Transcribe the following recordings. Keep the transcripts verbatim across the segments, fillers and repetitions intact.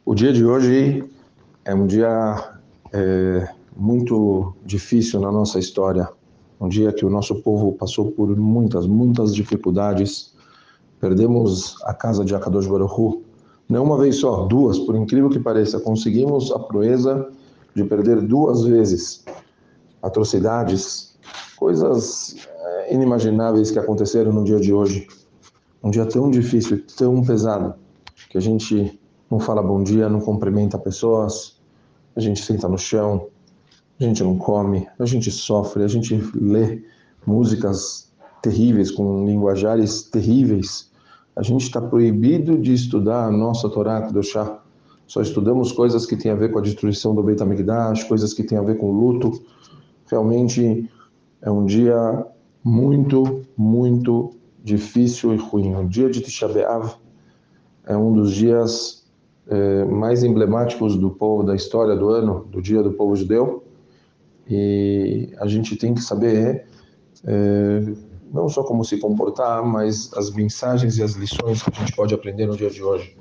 O dia de hoje é um dia é, muito difícil na nossa história. Um dia que o nosso povo passou por muitas, muitas dificuldades. Perdemos a casa de Akadosh Baruch Hu, não uma vez só, duas, por incrível que pareça. Conseguimos a proeza de perder duas vezes. Atrocidades, coisas é, inimagináveis que aconteceram no dia de hoje. Um dia tão difícil, tão pesado, que a gente não fala bom dia, não cumprimenta pessoas, a gente senta no chão, a gente não come, a gente sofre, a gente lê músicas terríveis, com linguajares terríveis. A gente está proibido de estudar a nossa Torá Kedoshá. Só estudamos coisas que têm a ver com a destruição do Beit HaMikdash, coisas que têm a ver com luto. Realmente é um dia muito, muito difícil e ruim. O dia de Tisha B'Av é um dos dias é, mais emblemáticos do povo, da história do ano, do dia do povo judeu. E a gente tem que saber é, não só como se comportar, mas as mensagens e as lições que a gente pode aprender no dia de hoje.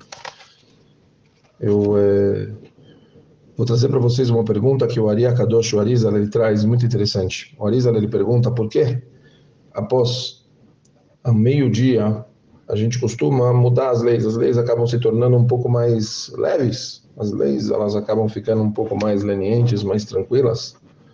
Eu é, vou trazer para vocês uma pergunta que o Ari Akadosh, o Arizal, ele traz, muito interessante. O Arizal, ele pergunta por que, após a meio-dia, a gente costuma mudar as leis. As leis acabam se tornando um pouco mais leves. As leis, elas acabam ficando um pouco mais lenientes, mais tranquilas.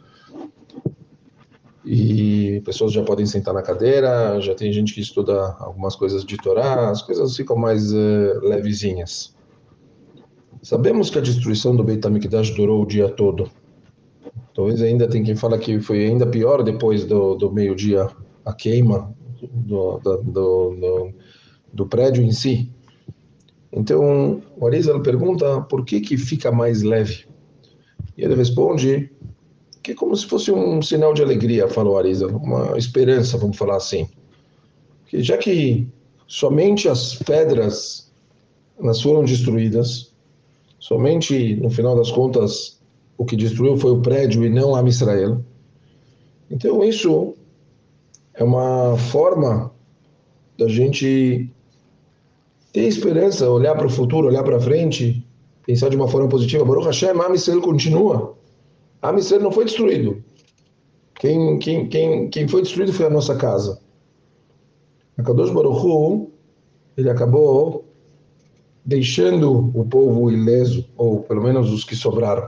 E pessoas já podem sentar na cadeira, já tem gente que estuda algumas coisas de Torá, as coisas ficam mais uh, levezinhas. Sabemos que a destruição do Beit HaMikdash durou o dia todo. Talvez ainda tem quem fala que foi ainda pior depois do, do meio-dia, a queima do, do, do, do, do prédio em si. Então, o Arizal pergunta por que que fica mais leve. E ele responde que é como se fosse um sinal de alegria, falou Arizal, uma esperança, vamos falar assim. Que já que somente as pedras elas foram destruídas, somente, no final das contas, o que destruiu foi o prédio e não Am Israel. Então, isso é uma forma da gente ter esperança, olhar para o futuro, olhar para frente, pensar de uma forma positiva. Baruch Hashem, Am Israel continua. Am Israel não foi destruído. Quem, quem, quem, quem foi destruído foi a nossa casa. Akadosh Baruch Hu, ele acabou deixando o povo ileso, ou pelo menos os que sobraram.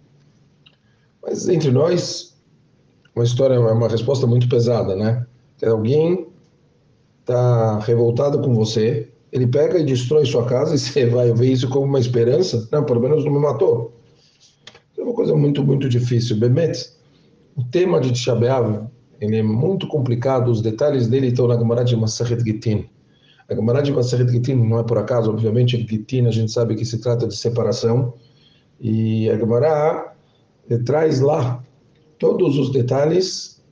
Mas entre nós, uma história, uma resposta muito pesada, né? Que alguém está revoltado com você, ele pega e destrói sua casa e você vai ver isso como uma esperança? Não, pelo menos não me matou. É uma coisa muito, muito difícil. Bemet, o tema de Tisha B'Av, ele é muito complicado, os detalhes dele estão na Gemara de Masechet Gittin. A Gemara de Masechet Gittin não é por acaso, obviamente, Gittin a gente sabe que se trata de separação, e a Gemara traz lá todos os detalhes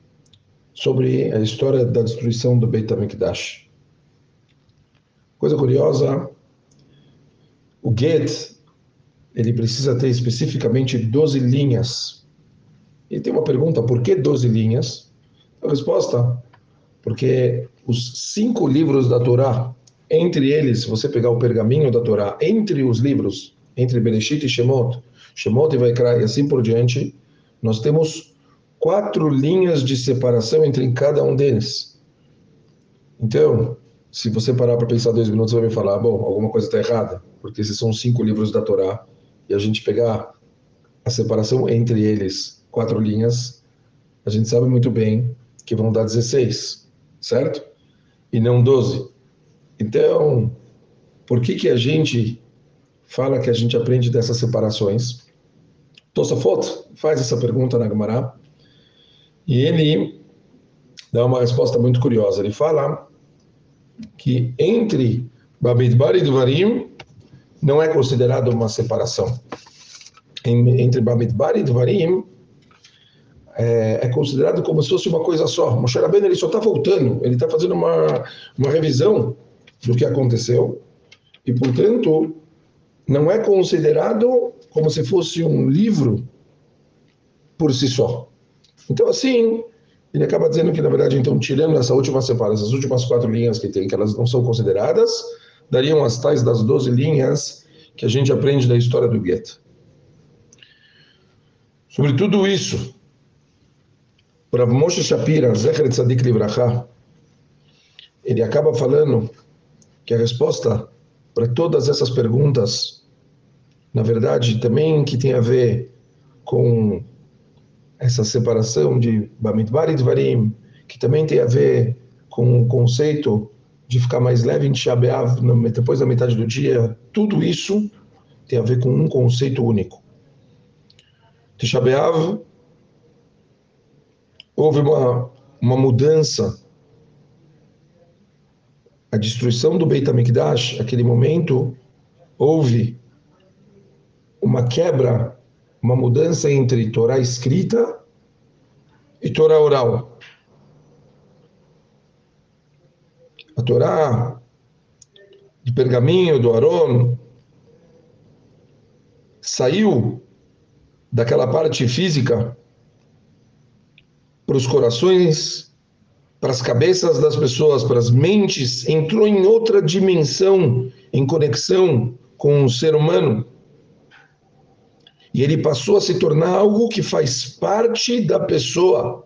sobre a história da destruição do Beit HaMikdash. Coisa curiosa, o Get, ele precisa ter especificamente doze linhas. E tem uma pergunta, por que doze linhas? A resposta, porque os cinco livros da Torá, entre eles, se você pegar o pergaminho da Torá, entre os livros, entre Bereshit e Shemot, Shemot e Vaikra e assim por diante, nós temos quatro linhas de separação entre cada um deles. Então, se você parar para pensar dois minutos, você vai me falar, bom, alguma coisa está errada, porque esses são cinco livros da Torá, e a gente pegar a separação entre eles, quatro linhas, a gente sabe muito bem que vão dar dezesseis, certo? E não doze. Então, por que que a gente fala que a gente aprende dessas separações? Tosafot faz essa pergunta na Gemara, e ele dá uma resposta muito curiosa. Ele fala que entre Bamidbar e Dvarim não é considerado uma separação. Entre Bamidbar e Dvarim é, é considerado como se fosse uma coisa só. Moshe Rabbeinu, ele só está voltando, ele está fazendo uma, uma revisão do que aconteceu e, portanto, não é considerado como se fosse um livro por si só. Então, assim, ele acaba dizendo que, na verdade, então, tirando essa última separação, essas últimas quatro linhas que tem, que elas não são consideradas, dariam as tais das doze linhas que a gente aprende da história do Get. Sobre tudo isso, o Rav Moshe Shapira, Zecher Tzadik Livrachá, ele acaba falando que a resposta para todas essas perguntas, na verdade, também que tem a ver com essa separação de Bamidbar e Dvarim, que também tem a ver com o conceito de ficar mais leve em Tisha B'Av, depois da metade do dia, tudo isso tem a ver com um conceito único. Tisha B'Av, houve uma, uma mudança, a destruição do Beit HaMikdash, naquele momento, houve uma quebra, uma mudança entre Torá escrita e Torá oral. A Torá de pergaminho, do Aron, saiu daquela parte física para os corações, para as cabeças das pessoas, para as mentes, entrou em outra dimensão, em conexão com o ser humano. E ele passou a se tornar algo que faz parte da pessoa.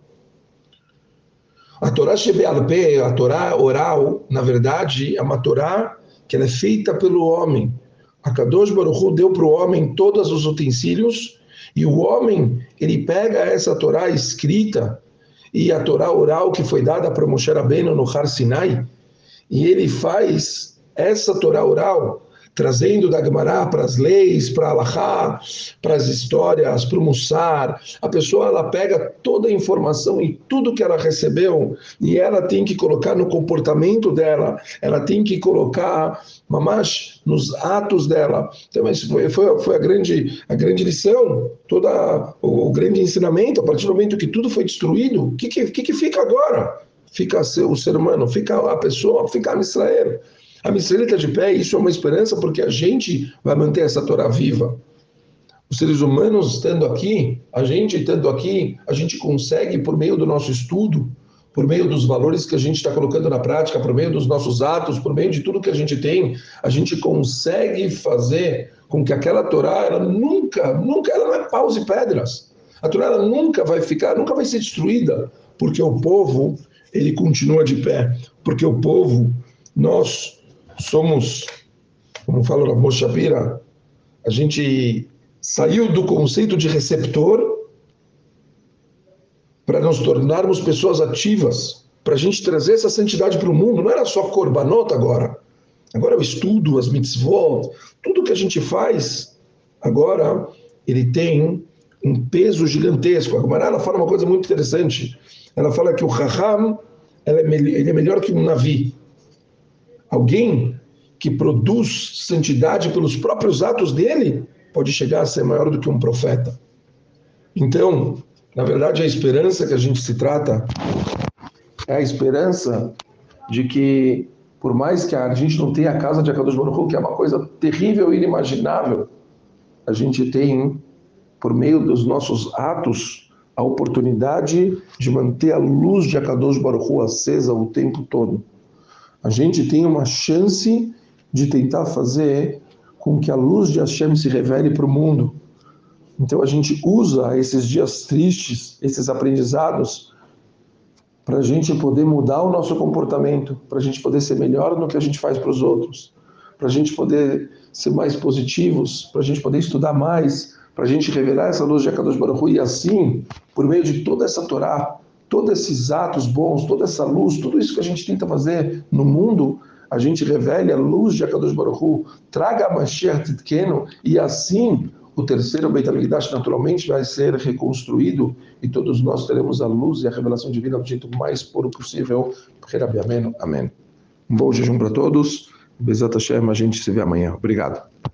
A Torá Shebe'al Peh, a Torá oral, na verdade, é uma Torá que ela é feita pelo homem. A Kadosh Baruch Hu deu para o homem todos os utensílios, e o homem, ele pega essa Torá escrita e a Torá oral que foi dada para Moshe Rabbeinu no Har Sinai, e ele faz essa Torá oral, trazendo da Gemara para as leis, para a Halachá, para as histórias, para o Mussar. A pessoa, ela pega toda a informação e tudo que ela recebeu, e ela tem que colocar no comportamento dela, ela tem que colocar, mamash, nos atos dela. Então, isso foi, foi, foi a, grande, a grande lição, toda, o, o grande ensinamento. A partir do momento que tudo foi destruído, o que, que, que fica agora? Fica o ser humano, fica a pessoa, fica a Israel. A Israel está de pé, e isso é uma esperança, porque a gente vai manter essa Torá viva. Os seres humanos estando aqui, a gente estando aqui, a gente consegue, por meio do nosso estudo, por meio dos valores que a gente está colocando na prática, por meio dos nossos atos, por meio de tudo que a gente tem, a gente consegue fazer com que aquela Torá, ela nunca, nunca, ela não é paus e pedras. A Torá, ela nunca vai ficar, nunca vai ser destruída, porque o povo, ele continua de pé, porque o povo, nós somos, como fala o Rav Moshe Shapira, a gente saiu do conceito de receptor para nos tornarmos pessoas ativas, para a gente trazer essa santidade para o mundo. Não era só korbanot agora, agora é o estudo, as mitzvot, tudo que a gente faz, agora ele tem um peso gigantesco. A Gemara, ela fala uma coisa muito interessante, ela fala que o Chacham, ela é, ele é melhor que um Navi. Alguém que produz santidade pelos próprios atos dele pode chegar a ser maior do que um profeta. Então, na verdade, a esperança que a gente se trata é a esperança de que, por mais que a gente não tenha a casa de Akadosh Baruch Hu, que é uma coisa terrível e inimaginável, a gente tem, por meio dos nossos atos, a oportunidade de manter a luz de Akadosh Baruch Hu acesa o tempo todo. A gente tem uma chance de tentar fazer com que a luz de Hashem se revele para o mundo. Então a gente usa esses dias tristes, esses aprendizados, para a gente poder mudar o nosso comportamento, para a gente poder ser melhor no que a gente faz para os outros, para a gente poder ser mais positivos, para a gente poder estudar mais, para a gente revelar essa luz de Akadosh Baruch Hu, e assim, por meio de toda essa Torá, todos esses atos bons, toda essa luz, tudo isso que a gente tenta fazer no mundo, a gente revele a luz de Akadosh Baruch Hu, traga a Mashiach Tzidkenu, e assim o terceiro Beit HaMikdash naturalmente vai ser reconstruído, e todos nós teremos a luz e a revelação divina do jeito mais puro possível. Amém. Um bom jejum para todos. Bezat Hashem, a gente se vê amanhã. Obrigado.